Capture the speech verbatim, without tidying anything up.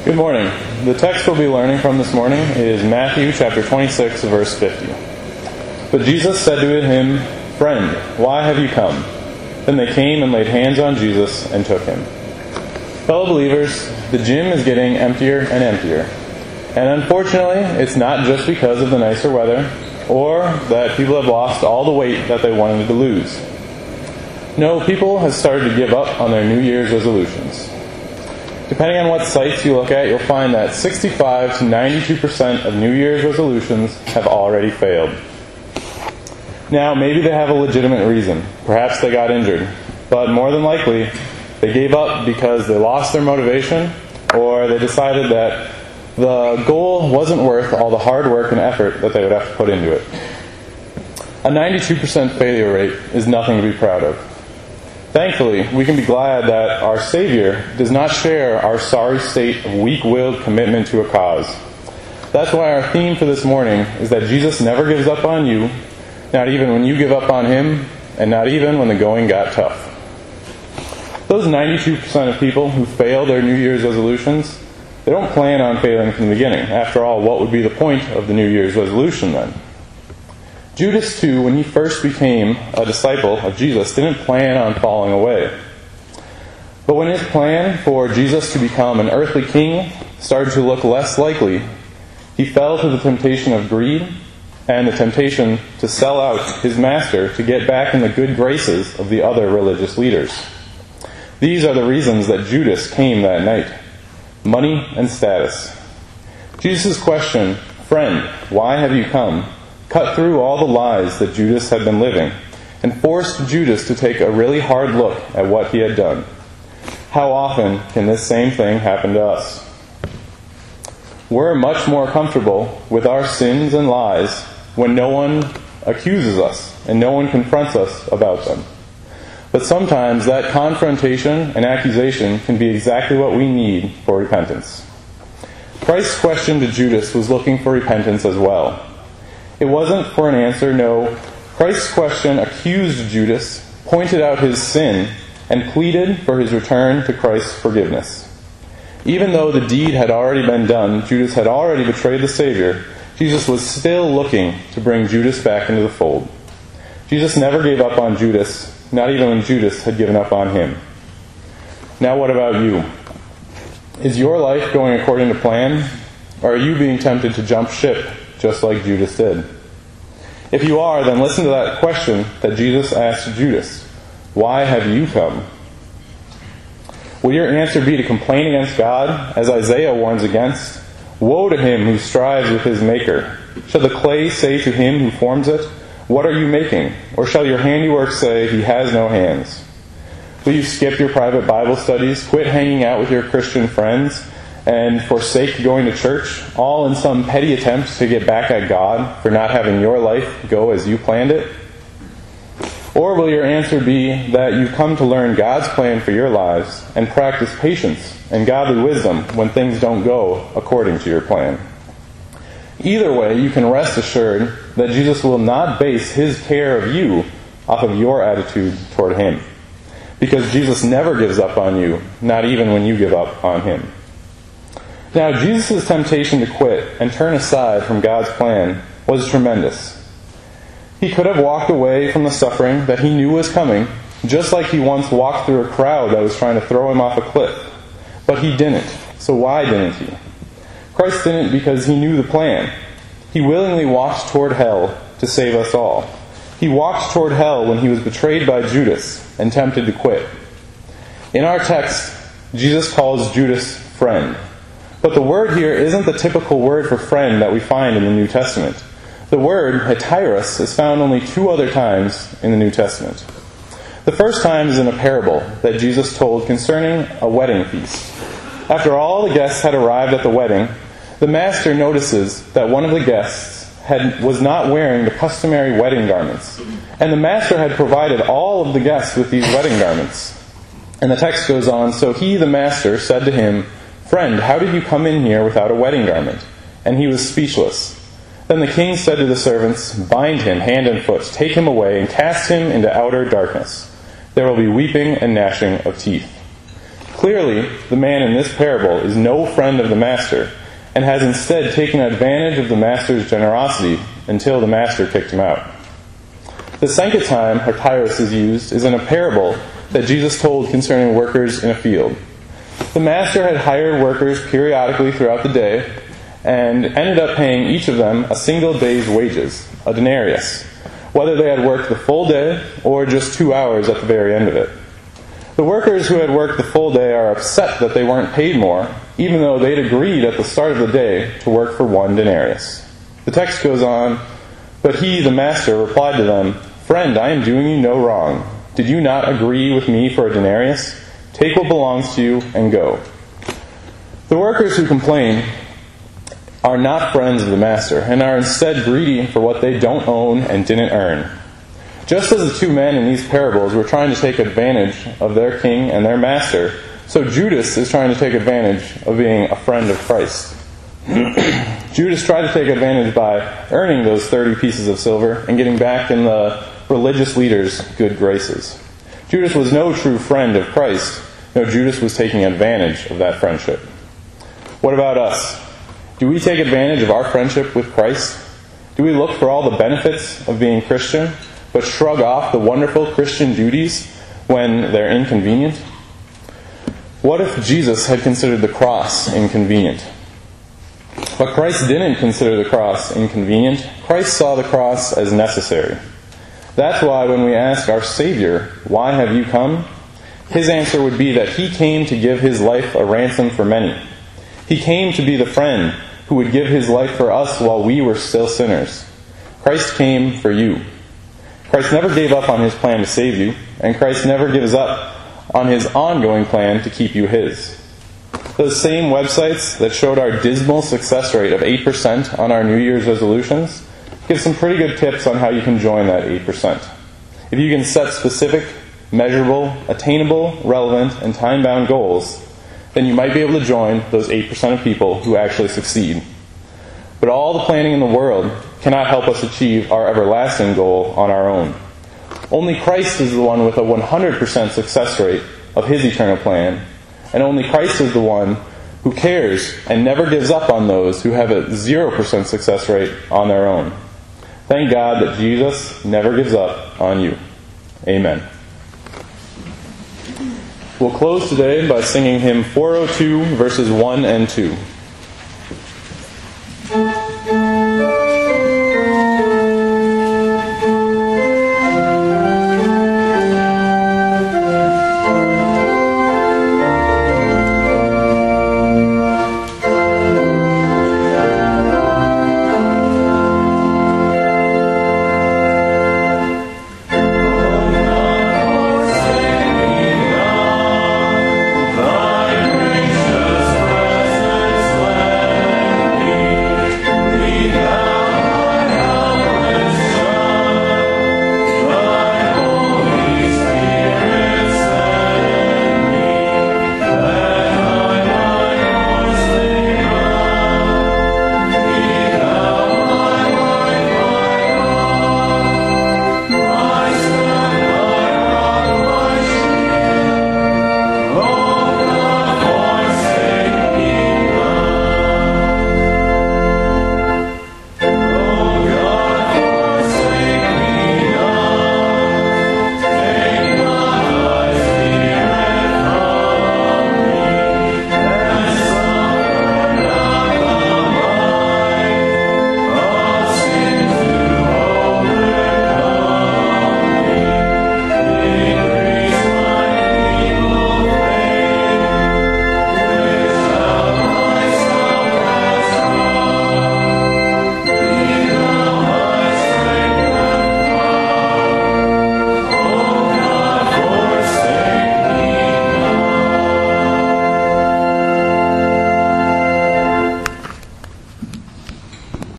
Good morning. The text we'll be learning from this morning is Matthew chapter twenty-six, verse fifty. But Jesus said to him, "Friend, why have you come?" Then they came and laid hands on Jesus and took him. Fellow believers, the gym is getting emptier and emptier. And unfortunately, it's not just because of the nicer weather, or that people have lost all the weight that they wanted to lose. No, people have started to give up on their New Year's resolutions. Depending on what sites you look at, you'll find that sixty-five to ninety-two percent of New Year's resolutions have already failed. Now, maybe they have a legitimate reason. Perhaps they got injured. But more than likely, they gave up because they lost their motivation, or they decided that the goal wasn't worth all the hard work and effort that they would have to put into it. A ninety-two percent failure rate is nothing to be proud of. Thankfully, we can be glad that our Savior does not share our sorry state of weak-willed commitment to a cause. That's why our theme for this morning is that Jesus never gives up on you, not even when you give up on Him, and not even when the going got tough. Those ninety-two percent of people who fail their New Year's resolutions, they don't plan on failing from the beginning. After all, what would be the point of the New Year's resolution then? Judas, too, when he first became a disciple of Jesus, didn't plan on falling away. But when his plan for Jesus to become an earthly king started to look less likely, he fell to the temptation of greed and the temptation to sell out his master to get back in the good graces of the other religious leaders. These are the reasons that Judas came that night: money and status. Jesus' question, "Friend, why have you come?" cut through all the lies that Judas had been living and forced Judas to take a really hard look at what he had done. How often can this same thing happen to us? We're much more comfortable with our sins and lies when no one accuses us and no one confronts us about them. But sometimes that confrontation and accusation can be exactly what we need for repentance. Christ's question to Judas was looking for repentance as well. It wasn't for an answer, no. Christ's question accused Judas, pointed out his sin, and pleaded for his return to Christ's forgiveness. Even though the deed had already been done, Judas had already betrayed the Savior, Jesus was still looking to bring Judas back into the fold. Jesus never gave up on Judas, not even when Judas had given up on him. Now what about you? Is your life going according to plan, or are you being tempted to jump ship just like Judas did? If you are, then listen to that question that Jesus asked Judas. Why have you come? Will your answer be to complain against God, as Isaiah warns against? Woe to him who strives with his maker. Shall the clay say to him who forms it, "What are you making?" Or shall your handiwork say, "He has no hands"? Will you skip your private Bible studies, quit hanging out with your Christian friends, and forsake going to church, all in some petty attempt to get back at God for not having your life go as you planned it? Or will your answer be that you've come to learn God's plan for your lives and practice patience and godly wisdom when things don't go according to your plan? Either way, you can rest assured that Jesus will not base His care of you off of your attitude toward Him, because Jesus never gives up on you, not even when you give up on Him. Now, Jesus' temptation to quit and turn aside from God's plan was tremendous. He could have walked away from the suffering that he knew was coming, just like he once walked through a crowd that was trying to throw him off a cliff. But he didn't. So why didn't he? Christ didn't because he knew the plan. He willingly walked toward hell to save us all. He walked toward hell when he was betrayed by Judas and tempted to quit. In our text, Jesus calls Judas friend. But the word here isn't the typical word for friend that we find in the New Testament. The word heteros is found only two other times in the New Testament. The first time is in a parable that Jesus told concerning a wedding feast. After all the guests had arrived at the wedding, the master notices that one of the guests had, was not wearing the customary wedding garments. And the master had provided all of the guests with these wedding garments. And the text goes on, "So he, the master, said to him, 'Friend, how did you come in here without a wedding garment?' And he was speechless. Then the king said to the servants, 'Bind him hand and foot, take him away, and cast him into outer darkness. There will be weeping and gnashing of teeth.'" Clearly, the man in this parable is no friend of the master, and has instead taken advantage of the master's generosity until the master kicked him out. The synchotime, or kairos, is used is in a parable that Jesus told concerning workers in a field. The master had hired workers periodically throughout the day, and ended up paying each of them a single day's wages, a denarius, whether they had worked the full day or just two hours at the very end of it. The workers who had worked the full day are upset that they weren't paid more, even though they'd agreed at the start of the day to work for one denarius. The text goes on, "But he, the master, replied to them, 'Friend, I am doing you no wrong. Did you not agree with me for a denarius? Take what belongs to you and go.' The workers who complain are not friends of the master, and are instead greedy for what they don't own and didn't earn. Just as the two men in these parables were trying to take advantage of their king and their master, so Judas is trying to take advantage of being a friend of Christ. Judas tried to take advantage by earning those thirty pieces of silver and getting back in the religious leaders' good graces. Judas was no true friend of Christ. No, Judas was taking advantage of that friendship. What about us? Do we take advantage of our friendship with Christ? Do we look for all the benefits of being Christian, but shrug off the wonderful Christian duties when they're inconvenient? What if Jesus had considered the cross inconvenient? But Christ didn't consider the cross inconvenient. Christ saw the cross as necessary. That's why when we ask our Savior, "Why have you come?" His answer would be that He came to give His life a ransom for many. He came to be the friend who would give His life for us while we were still sinners. Christ came for you. Christ never gave up on His plan to save you, and Christ never gives up on His ongoing plan to keep you His. Those same websites that showed our dismal success rate of eight percent on our New Year's resolutions give some pretty good tips on how you can join that eight percent. If you can set specific, measurable, attainable, relevant, and time-bound goals, then you might be able to join those eight percent of people who actually succeed. But all the planning in the world cannot help us achieve our everlasting goal on our own. Only Christ is the one with a one hundred percent success rate of His eternal plan, and only Christ is the one who cares and never gives up on those who have a zero percent success rate on their own. Thank God that Jesus never gives up on you. Amen. We'll close today by singing hymn four oh two, verses one and two.